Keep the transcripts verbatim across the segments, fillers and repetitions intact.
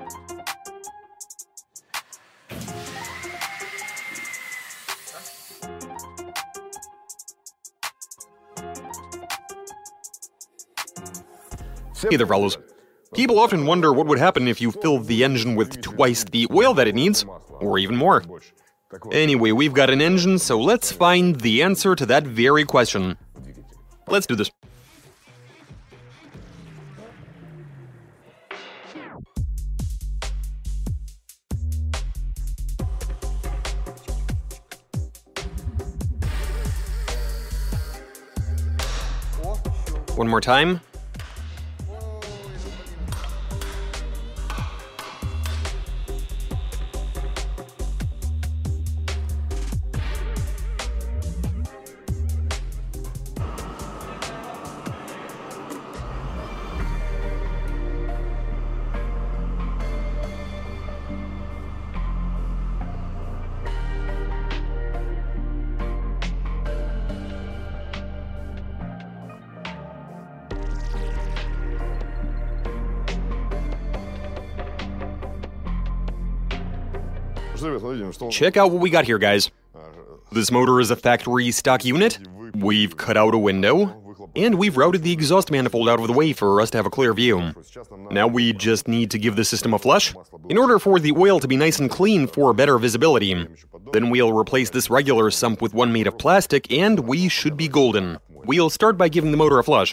Hey there, fellows. People often wonder what would happen if you filled the engine with twice the oil that it needs, or even more. Anyway, we've got an engine, so let's find the answer to that very question. Let's do this. One more time. Check out what we got here, guys. This motor is a factory stock unit. We've cut out a window, and we've routed the exhaust manifold out of the way for us to have a clear view. Now we just need to give the system a flush in order for the oil to be nice and clean for better visibility. Then we'll replace this regular sump with one made of plastic, and we should be golden. We'll start by giving the motor a flush.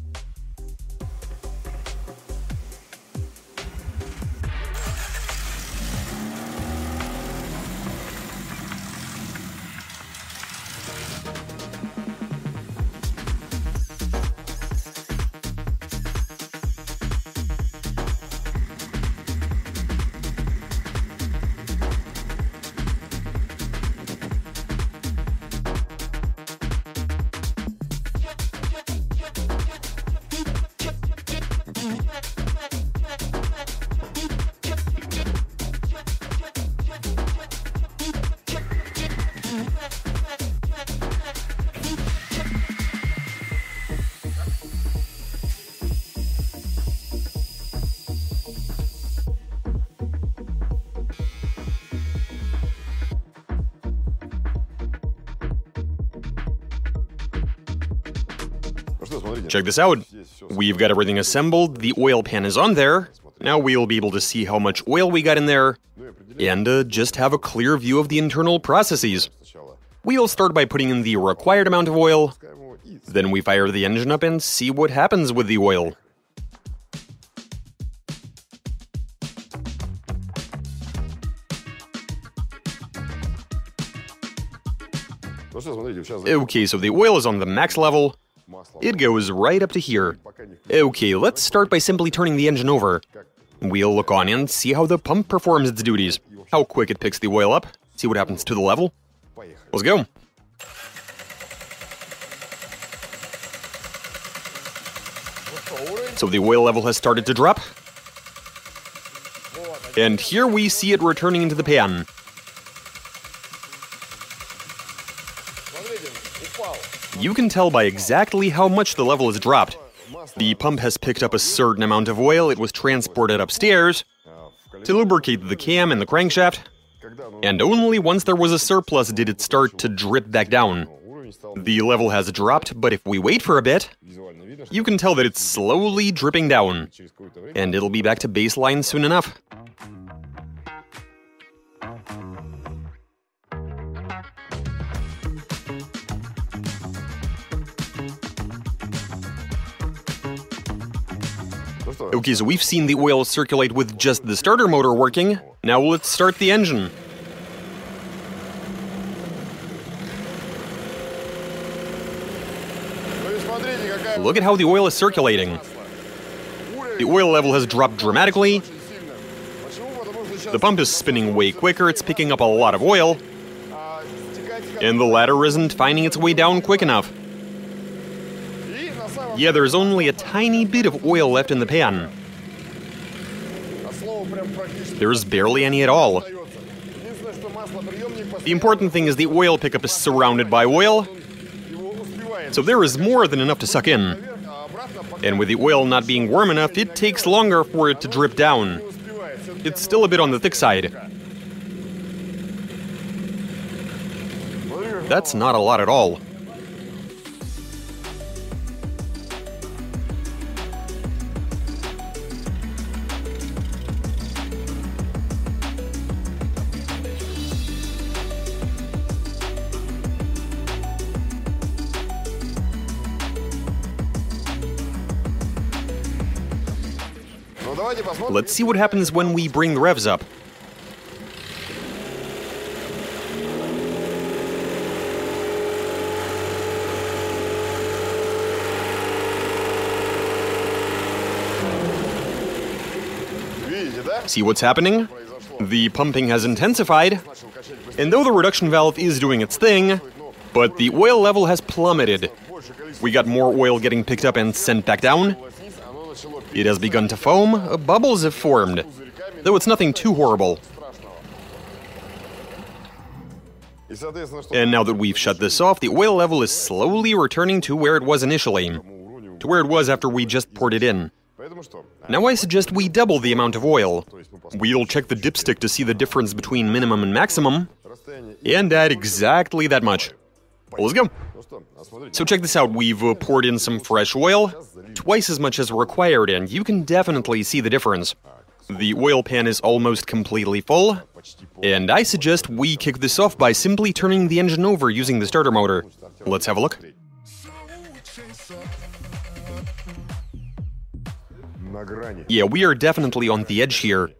Check this out. We've got everything assembled, the oil pan is on there. Now we'll be able to see how much oil we got in there, and uh, just have a clear view of the internal processes. We'll start by putting in the required amount of oil, then we fire the engine up and see what happens with the oil. Okay, so the oil is on the max level. It goes right up to here. Okay, let's start by simply turning the engine over. We'll look on and see how the pump performs its duties, how quick it picks the oil up, see what happens to the level. Let's go. So the oil level has started to drop. And here we see it returning into the pan. You can tell by exactly how much the level has dropped. The pump has picked up a certain amount of oil, it was transported upstairs to lubricate the cam and the crankshaft, and only once there was a surplus did it start to drip back down. The level has dropped, but if we wait for a bit, you can tell that it's slowly dripping down, and it'll be back to baseline soon enough. Okay, so we've seen the oil circulate with just the starter motor working. Now let's start the engine. Look at how the oil is circulating. The oil level has dropped dramatically. The pump is spinning way quicker, it's picking up a lot of oil. And the ladder isn't finding its way down quick enough. Yeah, there's only a tiny bit of oil left in the pan. There's barely any at all. The important thing is the oil pickup is surrounded by oil, so there is more than enough to suck in. And with the oil not being warm enough, it takes longer for it to drip down. it's still a bit on the thick side. That's not a lot at all. Let's see what happens when we bring the revs up. See what's happening? The pumping has intensified, and though the reduction valve is doing its thing, but the oil level has plummeted. We got more oil getting picked up and sent back down. It has begun to foam, bubbles have formed, though it's nothing too horrible. And now that we've shut this off, the oil level is slowly returning to where it was initially, to where it was after we just poured it in. Now I suggest we double the amount of oil. We'll check the dipstick to see the difference between minimum and maximum, and add exactly that much. Let's go! So check this out, we've uh, poured in some fresh oil, twice as much as required, and you can definitely see the difference. The oil pan is almost completely full, and I suggest we kick this off by simply turning the engine over using the starter motor. Let's have a look. Yeah, we are definitely on the edge here.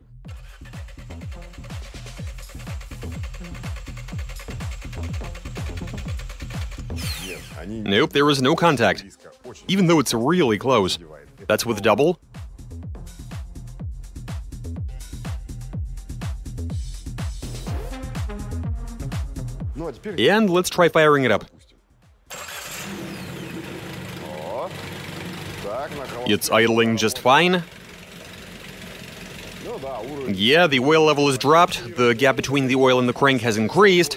Nope, there was no contact, even though it's really close. That's with double. And let's try firing it up. It's idling just fine. Yeah, the oil level is dropped, the gap between the oil and the crank has increased.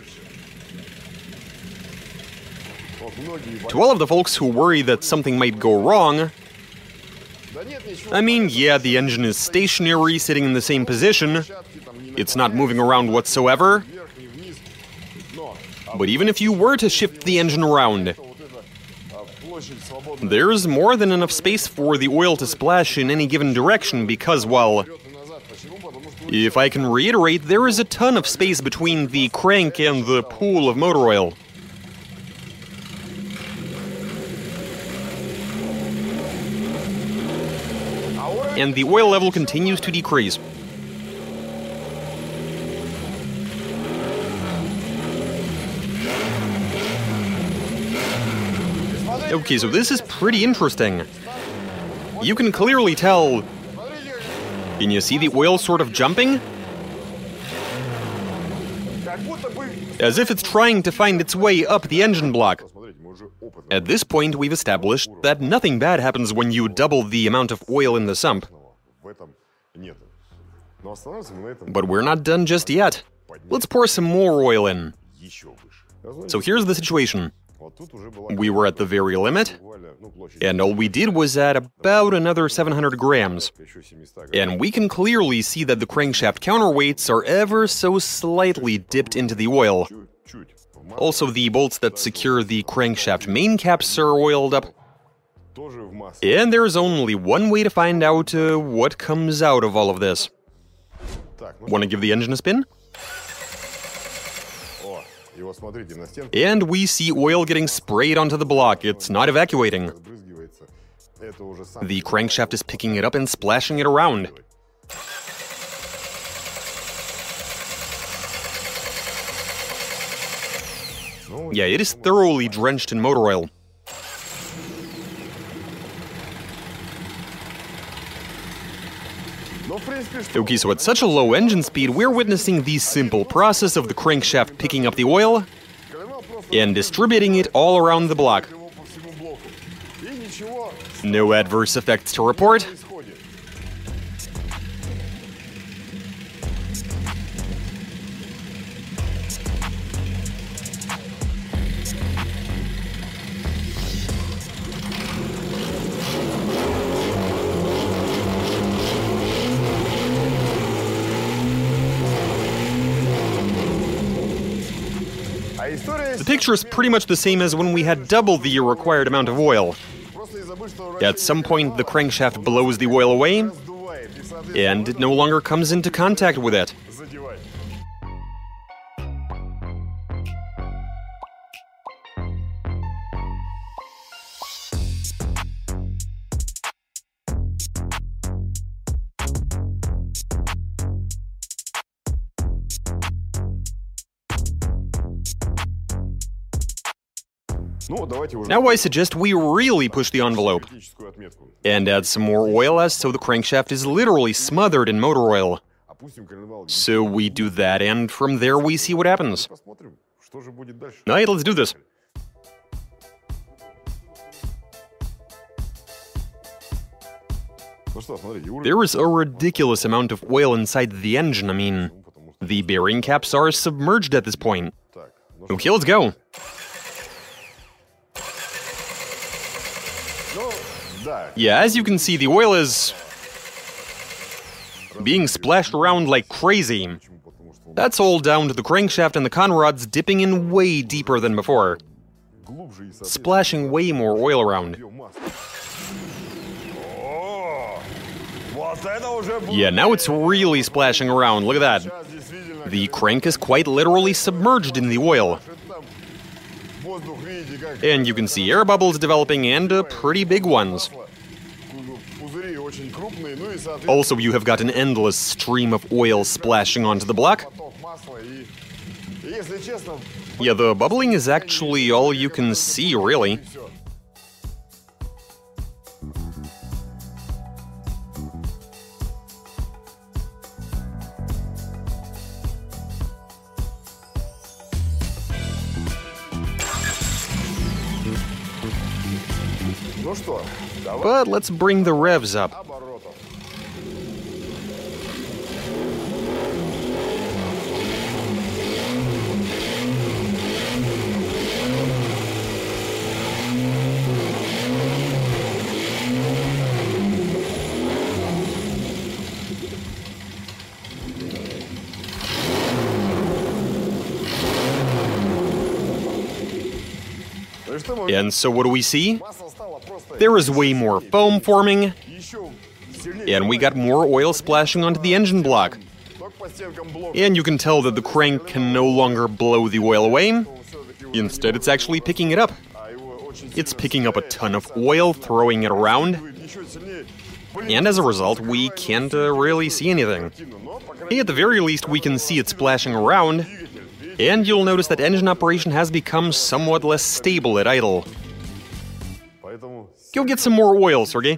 To all of the folks who worry that something might go wrong, I mean, yeah, the engine is stationary, sitting in the same position. It's not moving around whatsoever. But even if you were to shift the engine around, there's more than enough space for the oil to splash in any given direction because, well, if I can reiterate, there is a ton of space between the crank and the pool of motor oil. And the oil level continues to decrease. Okay, so this is pretty interesting. You can clearly tell... Can you see the oil sort of jumping? As if it's trying to find its way up the engine block. At this point, we've established that nothing bad happens when you double the amount of oil in the sump. But we're not done just yet. Let's pour some more oil in. So here's the situation. We were at the very limit, and all we did was add about another seven hundred grams. And we can clearly see that the crankshaft counterweights are ever so slightly dipped into the oil. Also, the bolts that secure the crankshaft main caps are oiled up. And there's only one way to find out uh, what comes out of all of this. Want to give the engine a spin? And we see oil getting sprayed onto the block. It's not evacuating. The crankshaft is picking it up and splashing it around. Yeah, it is thoroughly drenched in motor oil. Okay, so at such a low engine speed, we're witnessing the simple process of the crankshaft picking up the oil and distributing it all around the block. No adverse effects to report. The picture is pretty much the same as when we had double the required amount of oil. At some point, the crankshaft blows the oil away, and it no longer comes into contact with it. Now I suggest we really push the envelope and add some more oil as so the crankshaft is literally smothered in motor oil. So we do that, and from there we see what happens. Alright, let's do this. There is a ridiculous amount of oil inside the engine. I mean, the bearing caps are submerged at this point. Okay, let's go. Yeah, as you can see, the oil is being splashed around like crazy. That's all down to the crankshaft and the conrods dipping in way deeper than before, splashing way more oil around. Yeah, now it's really splashing around, look at that. The crank is quite literally submerged in the oil. And you can see air bubbles developing, and uh, pretty big ones. Also, you have got an endless stream of oil splashing onto the block. Yeah, the bubbling is actually all you can see, really. But let's bring the revs up. And so what do we see? There is way more foam forming, and we got more oil splashing onto the engine block. And you can tell that the crank can no longer blow the oil away. Instead, it's actually picking it up. It's picking up a ton of oil, throwing it around. And as a result, we can't uh, really see anything. At the very least, we can see it splashing around. And you'll notice that engine operation has become somewhat less stable at idle. Go get some more oil, Sergey.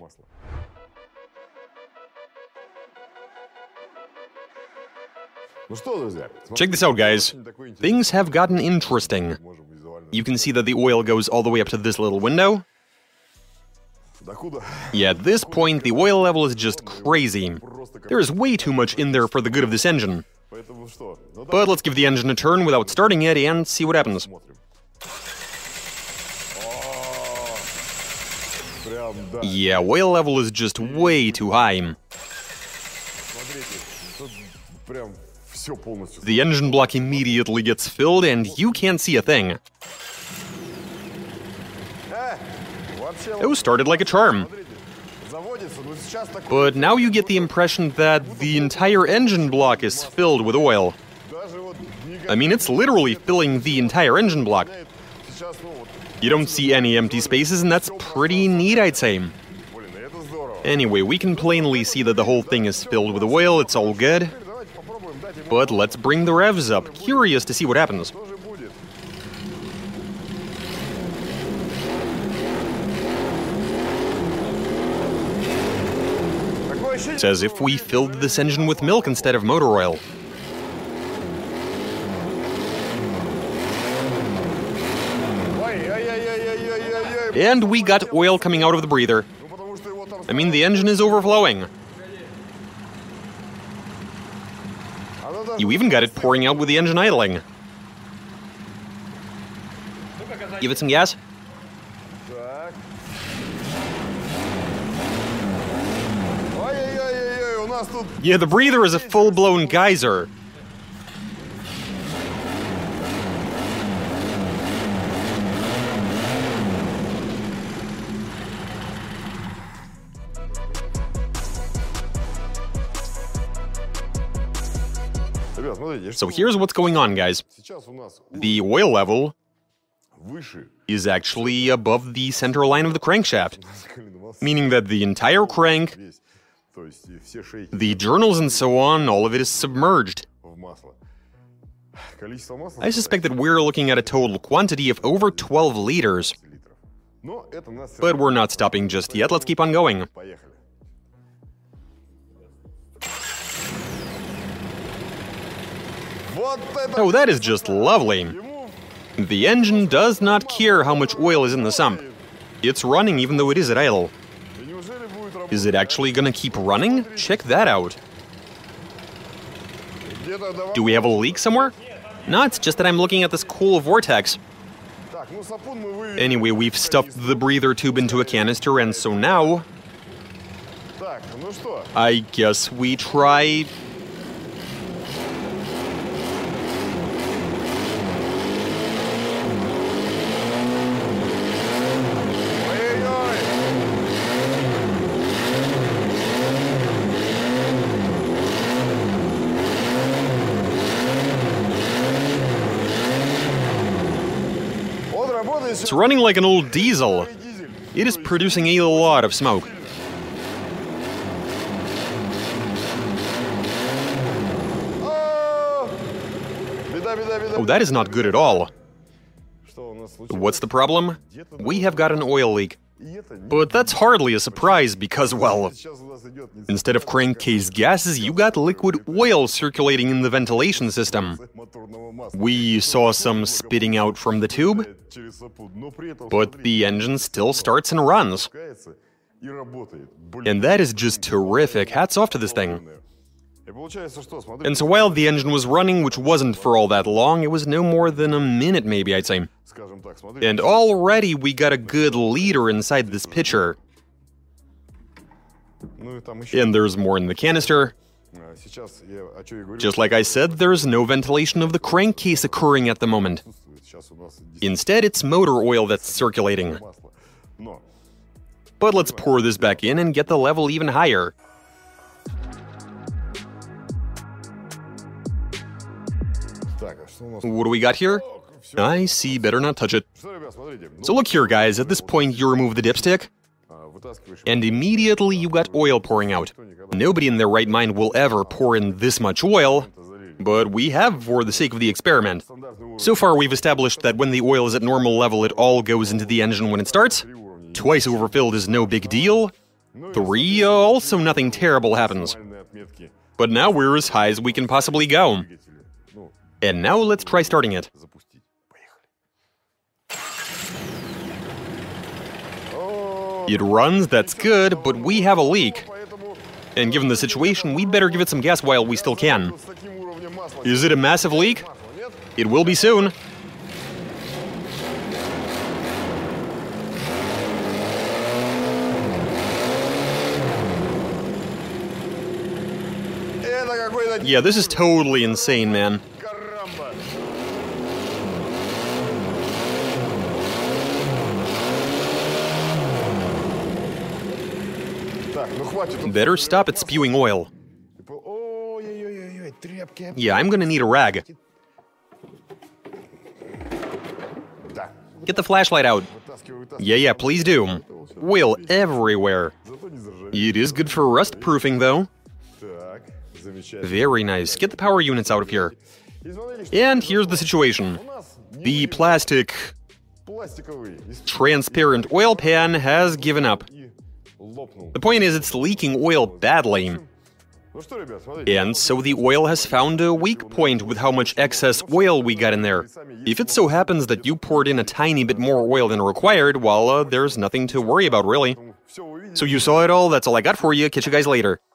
Check this out, guys. Things have gotten interesting. You can see that the oil goes all the way up to this little window. Yeah, at this point, the oil level is just crazy. There is way too much in there for the good of this engine. But let's give the engine a turn without starting it and see what happens. Yeah, oil level is just way too high. The engine block immediately gets filled and you can't see a thing. It started like a charm. But now you get the impression that the entire engine block is filled with oil. I mean, it's literally filling the entire engine block. You don't see any empty spaces, and that's pretty neat, I'd say. Anyway, we can plainly see that the whole thing is filled with oil, it's all good. But let's bring the revs up, curious to see what happens. It's as if we filled this engine with milk instead of motor oil. And we got oil coming out of the breather. I mean, the engine is overflowing. You even got it pouring out with the engine idling. Give it some gas. Yeah, the breather is a full-blown geyser. So here's what's going on, guys. The oil level is actually above the center line of the crankshaft, meaning that the entire crank, the journals and so on, all of it is submerged. I suspect that we're looking at a total quantity of over twelve liters. But we're not stopping just yet, let's keep on going. Oh, that is just lovely. The engine does not care how much oil is in the sump. It's running even though it is at idle. Is it actually gonna keep running? Check that out. Do we have a leak somewhere? No, it's just that I'm looking at this cool vortex. Anyway, we've stuffed the breather tube into a canister, and so now... I guess we try... It's running like an old diesel. It is producing a lot of smoke. Oh, that is not good at all. What's the problem? We have got an oil leak. But that's hardly a surprise because, well, instead of crankcase gases, you got liquid oil circulating in the ventilation system. We saw some spitting out from the tube, but the engine still starts and runs. And that is just terrific. Hats off to this thing. And so while the engine was running, which wasn't for all that long, it was no more than a minute maybe, I'd say. And already we got a good liter inside this pitcher. And there's more in the canister. Just like I said, there's no ventilation of the crankcase occurring at the moment. Instead, it's motor oil that's circulating. But let's pour this back in and get the level even higher. What do we got here? I see, better not touch it. So look here, guys, at this point you remove the dipstick, and immediately you got oil pouring out. Nobody in their right mind will ever pour in this much oil, but we have for the sake of the experiment. So far we've established that when the oil is at normal level, it all goes into the engine when it starts. Twice overfilled is no big deal. Three, uh, also nothing terrible happens. But now we're as high as we can possibly go. And now let's try starting it. It runs, that's good, but we have a leak. And given the situation, we'd better give it some gas while we still can. Is it a massive leak? It will be soon. Yeah, this is totally insane, man. Better stop it spewing oil. Yeah, I'm gonna need a rag. Get the flashlight out. Yeah, yeah, please do. Oil everywhere. It is good for rust proofing, though. Very nice. Get the power units out of here. And here's the situation. The plastic, transparent oil pan has given up. The point is, it's leaking oil badly. And so the oil has found a weak point with how much excess oil we got in there. If it so happens that you poured in a tiny bit more oil than required, well, uh, there's nothing to worry about, really. So you saw it all, that's all I got for you. Catch you guys later.